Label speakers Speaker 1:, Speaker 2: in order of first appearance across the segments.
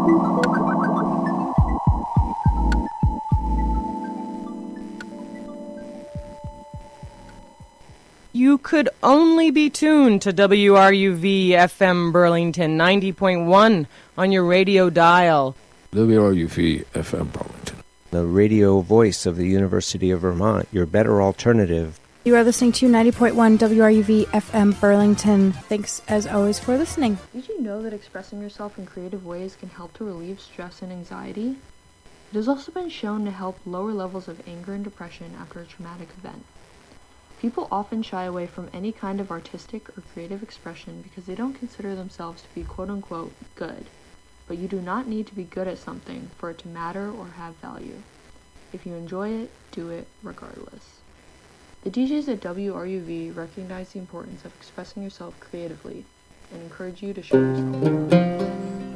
Speaker 1: You could only be tuned to WRUV FM Burlington 90.1 on your radio dial.
Speaker 2: WRUV FM Burlington,
Speaker 3: the radio voice of the University of Vermont, your better alternative.
Speaker 4: You are listening to 90.1 WRUV FM Burlington. Thanks, as always, for listening.
Speaker 5: Did you know that expressing yourself in creative ways can help to relieve stress and anxiety? It has also been shown to help lower levels of anger and depression after a traumatic event. People often shy away from any kind of artistic or creative expression because they don't consider themselves to be quote-unquote good. But you do not need to be good at something for it to matter or have value. If you enjoy it, do it regardless. The DJs at WRUV recognize the importance of expressing yourself creatively and encourage you to show yourself.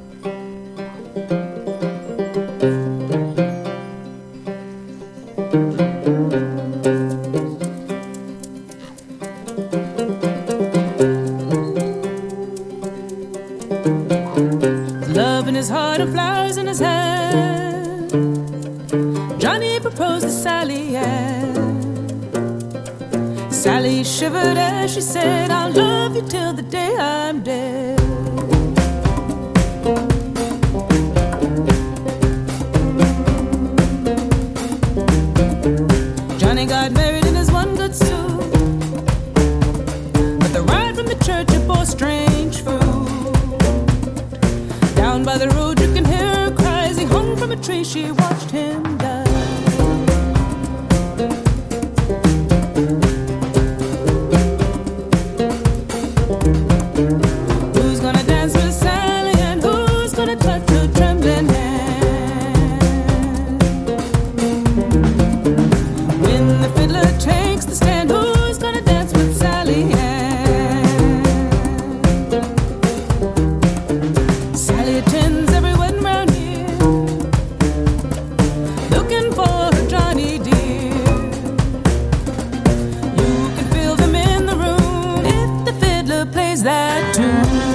Speaker 6: Love in his heart and flowers in his hand. Johnny proposed to Sally Ann. Sally shivered as she said, I'll love you till the day I'm dead. Johnny got married in his one good suit, but the ride from the church it bore strange fruit. Down by the road you can hear her cry as he hung from a tree. She watched him die. Who's gonna dance with Sally and who's gonna touch her trembling hand? When the fiddler takes the stand, who's gonna dance with Sally Ann? Sally attends every wedding round here, looking for her Johnny dear. You can feel them in the room if the fiddler plays that tune.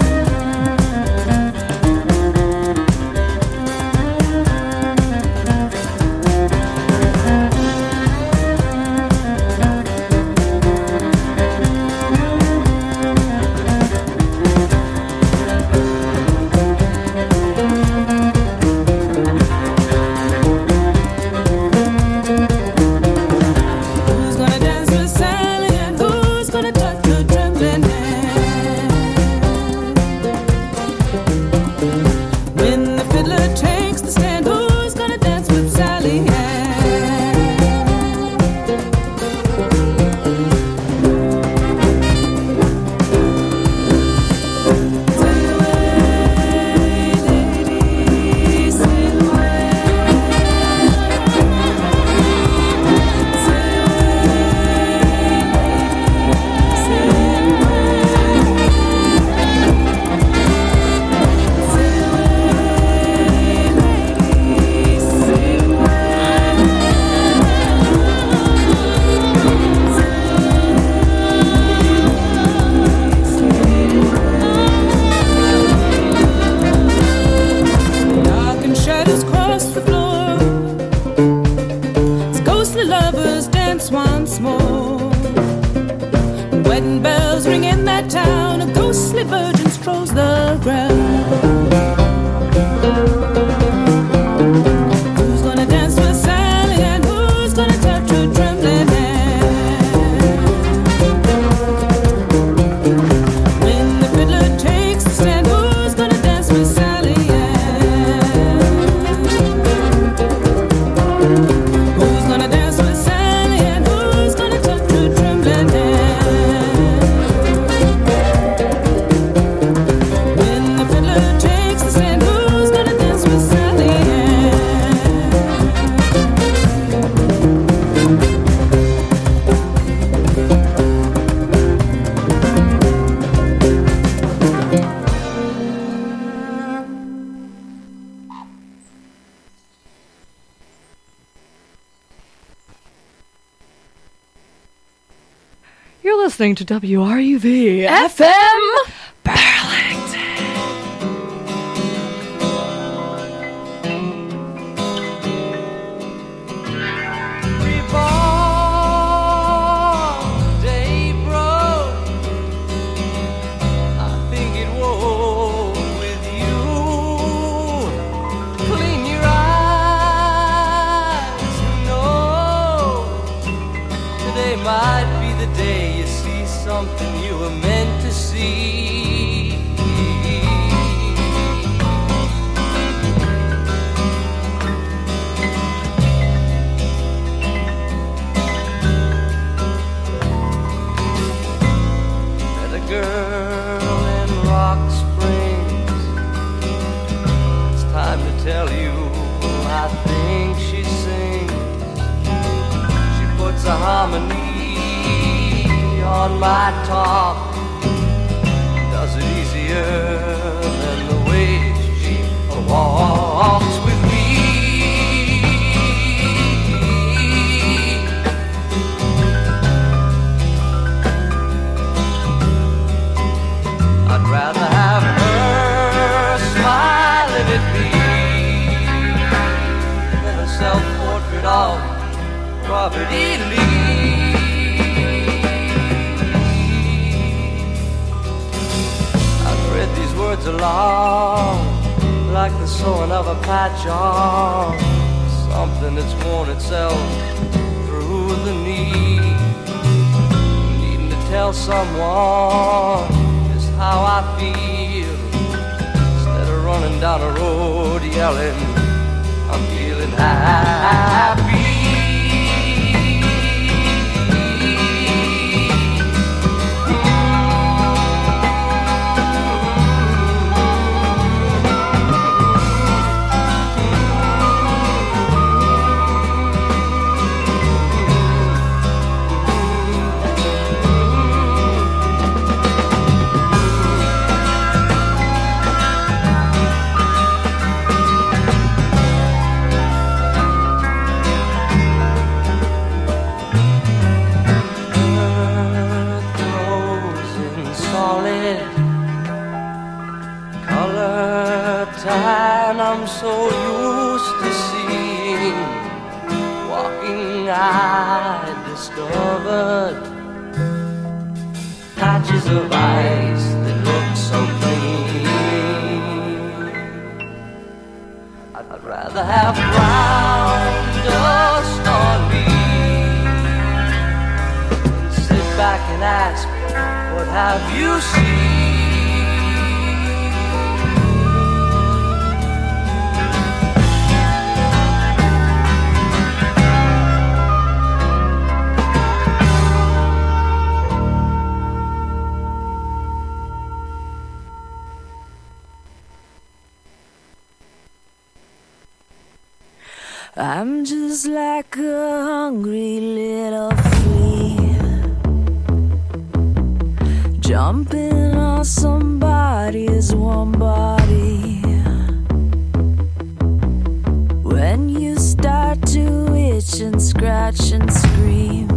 Speaker 6: Who's gonna dance with Sally and who's gonna touch her trembling hand? When the fiddler takes the stand, who's gonna dance with Sally Ann? Sail away, lady, sail away. Sail Dark and shadows cross the floor as ghostly lovers dance once more. Wedding bells ring in that town, a ghostly virgin strolls the ground. Who's gonna dance with Sally and who's gonna touch her trembling hand? When the fiddler takes the stand, who's gonna dance with Sally Ann? Who's gonna dance with Sally and who's gonna touch her trembling hand? When the fiddler takes the stand, who's gonna dance with Sally Ann?
Speaker 1: You're listening to WRUV FM Burlington.
Speaker 7: might be the day you see something you were meant to see. Met a girl in Rock Springs. It's time to tell you, I think she sings. She puts a harmony on my talk, does it easier than the way she walks with me. I'd rather have her smiling at me than a self-portrait of Robert E. Lee. I've read these words along like the sewing of a patch on something that's worn itself through the knee. Needing to tell someone just how I feel instead of running down a road yelling, I'm feeling happy. I'm so used to seeing. Walking, I discovered patches of ice that look so clean. I'd rather have brown dust on me than sit back and ask, what have you seen?
Speaker 6: I'm just like a hungry little flea, jumping on somebody's warm body. When you start to itch and scratch and scream,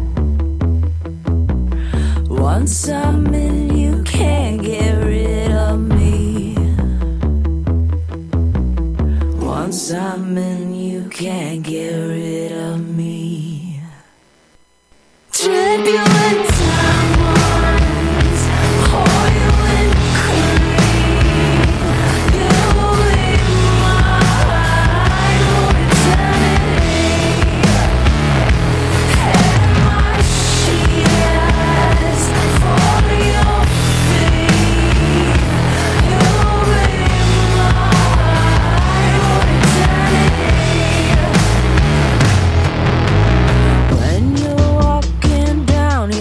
Speaker 6: once I'm in, you can't get rid of me. Once I'm in, you can't get rid of me. Turbulent times, oil and cream. You'll be mine for eternity. And my shears for your feet. You'll be mine for eternity. When you're walking down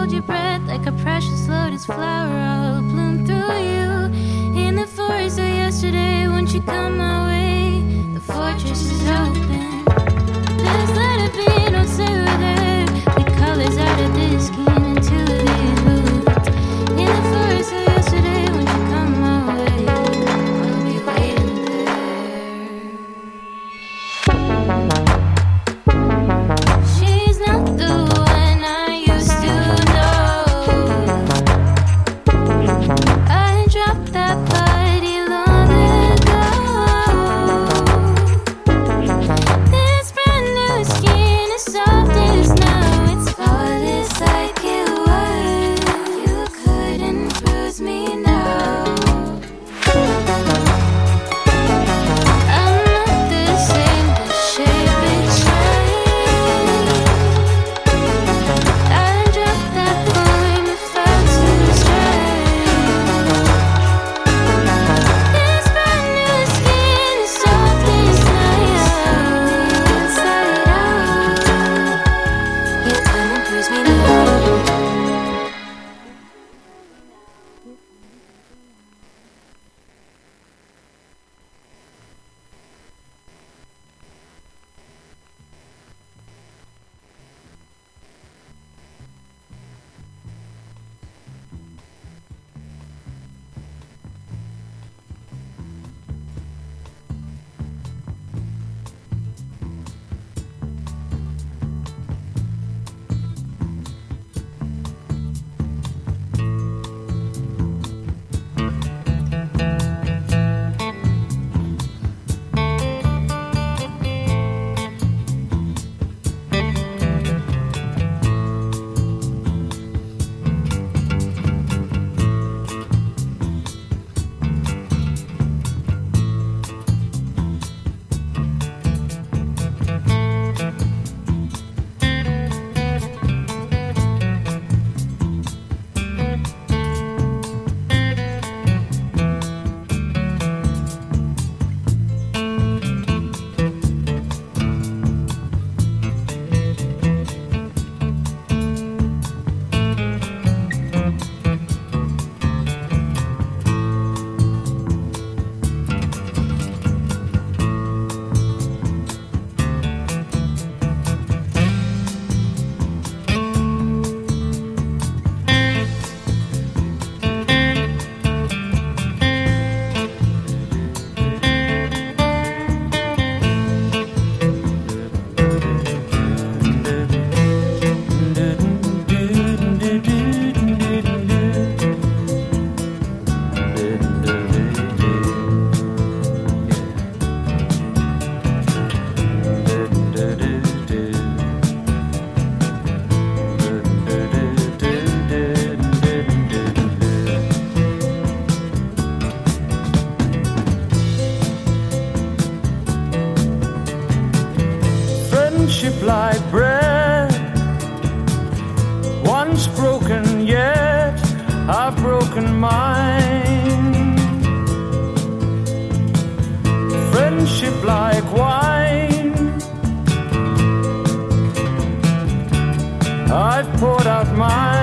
Speaker 8: hold your breath like a precious lotus flower. I'll bloom through you in the forest of yesterday. Won't you come my way? The fortress is open. Just let it be, don't say we're there. The colors out of this skin into these boots. In the forest of yesterday, won't you come my way? I'll be waiting there. She's not the one I used to know. I dropped that body long ago. This brand new skin is soft as snow. It's flawless like it was. You couldn't bruise me now. I'm not the same, the shape it changed. I dropped that coin, it felt too strange. This brand new skin is soft as snow. Inside out, you couldn't bruise me now.
Speaker 9: Friendship like bread, once broken, yet I've broken mine. Friendship like wine, I've poured out mine.